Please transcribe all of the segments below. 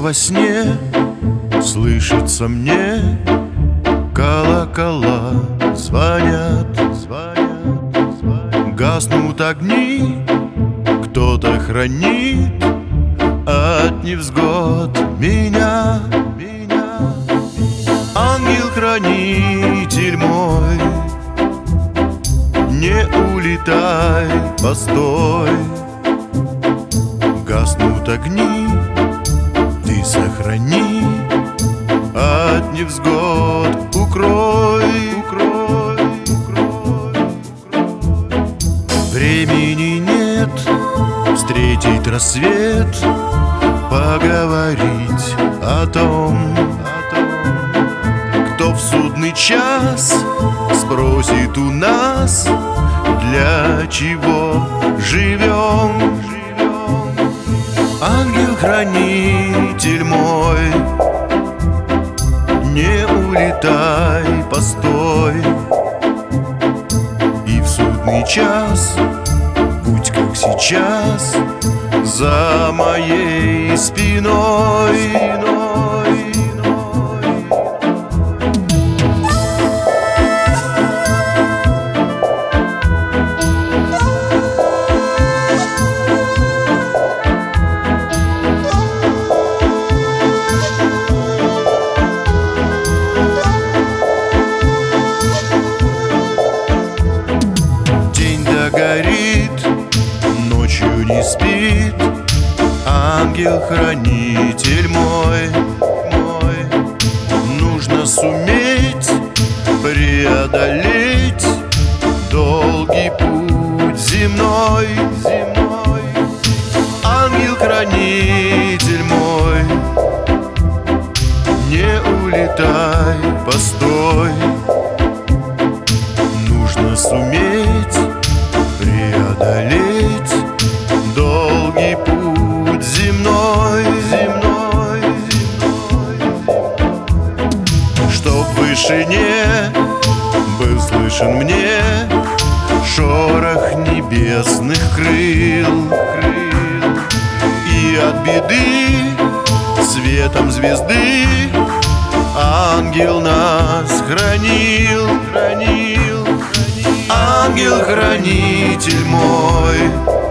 во сне слышится мне, колокола звонят, звонят, звонят. Гаснут огни, кто-то хранит от невзгод меня. Ангел-хранитель мой, не улетай, постой. Гаснут огни, ты сохрани, от невзгод укрой, укрой, укрой, укрой. Времени нет встретить рассвет, поговорить о том, кто в судный час спросит у нас, для чего живем. Ангел-хранитель мой, не улетай, постой. И в судный час будь как сейчас за моей спиной. Горит, ночью не спит, ангел-хранитель мой, нужно суметь преодолеть долгий путь земной. Ангел-хранитель мой, не улетай, постой. Нужно суметь преодолеть долгий путь земной, чтоб в вышине был слышен мне шорох небесных крыл, и от беды светом звезды ангел нас хранил. Ангел-хранитель мой,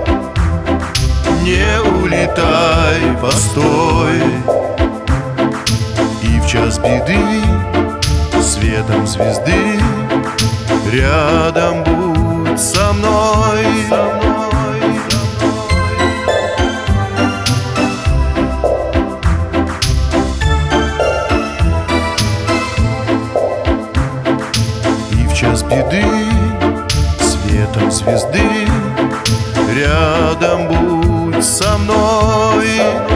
не улетай, постой. И в час беды светом звезды рядом будь со мной. И в час беды светом звезды рядом будь со мной.